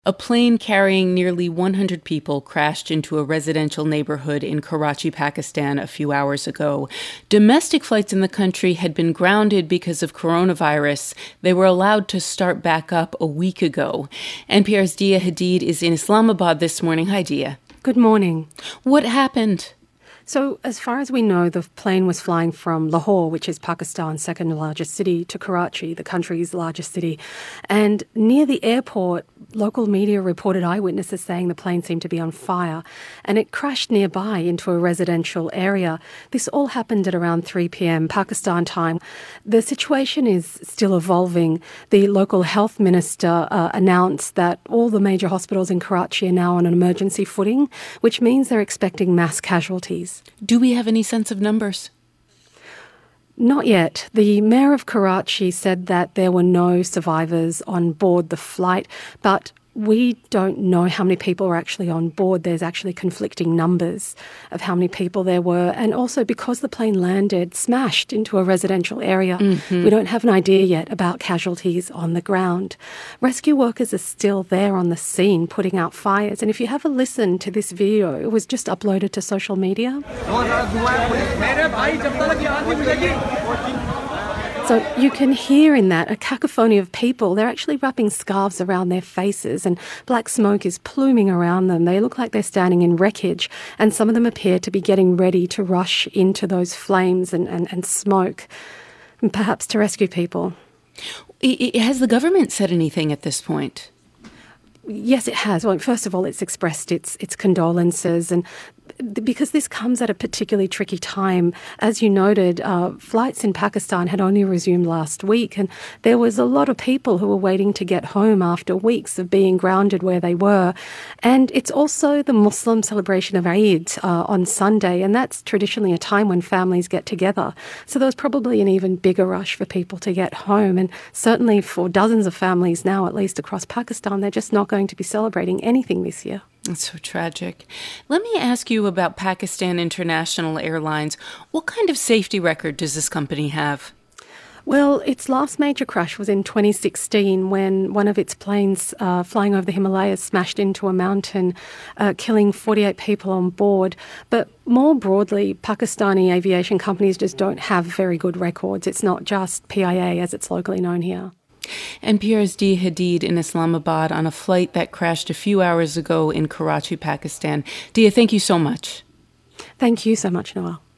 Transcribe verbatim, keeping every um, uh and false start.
A plane carrying nearly one hundred people crashed into a residential neighborhood in Karachi, Pakistan a few hours ago. Domestic flights in the country had been grounded because of coronavirus. They were allowed to start back up a week ago. N P R's Dia Hadid is in Islamabad this morning. Hi, Dia. Good morning. What happened? So, as far as we know, the plane was flying from Lahore, which is Pakistan's second largest city, to Karachi, the country's largest city. And near the airport, local media reported eyewitnesses saying the plane seemed to be on fire, and it crashed nearby into a residential area. This all happened at around three p.m. Pakistan time. The situation is still evolving. The local health minister uh, announced that all the major hospitals in Karachi are now on an emergency footing, which means they're expecting mass casualties. Do we have any sense of numbers? Not yet. The mayor of Karachi said that there were no survivors on board the flight, but we don't know how many people are actually on board. There's actually conflicting numbers of how many people there were. And also because the plane landed smashed into a residential area, mm-hmm. we don't have an idea yet about casualties on the ground. Rescue workers are still there on the scene putting out fires. And if you have a listen to this video, it was just uploaded to social media. So you can hear in that a cacophony of people. They're actually wrapping scarves around their faces and black smoke is pluming around them. They look like they're standing in wreckage, and some of them appear to be getting ready to rush into those flames and, and, and smoke, and perhaps to rescue people. Has the government said anything at this point? Yes, it has. Well, first of all, it's expressed its its condolences, and because this comes at a particularly tricky time. As you noted, uh, flights in Pakistan had only resumed last week, and there was a lot of people who were waiting to get home after weeks of being grounded where they were. And it's also the Muslim celebration of Eid uh, on Sunday, and that's traditionally a time when families get together. So there was probably an even bigger rush for people to get home, and certainly for dozens of families now, at least across Pakistan, they're just not going to be celebrating anything this year. That's so tragic. Let me ask you about Pakistan International Airlines. What kind of safety record does this company have? Well, its last major crash was in twenty sixteen when one of its planes uh, flying over the Himalayas smashed into a mountain, uh, killing forty-eight people on board. But more broadly, Pakistani aviation companies just don't have very good records. It's not just P I A, as it's locally known here. N P R's Dia Hadid in Islamabad on a flight that crashed a few hours ago in Karachi, Pakistan. Dia, thank you so much. Thank you so much, Noel.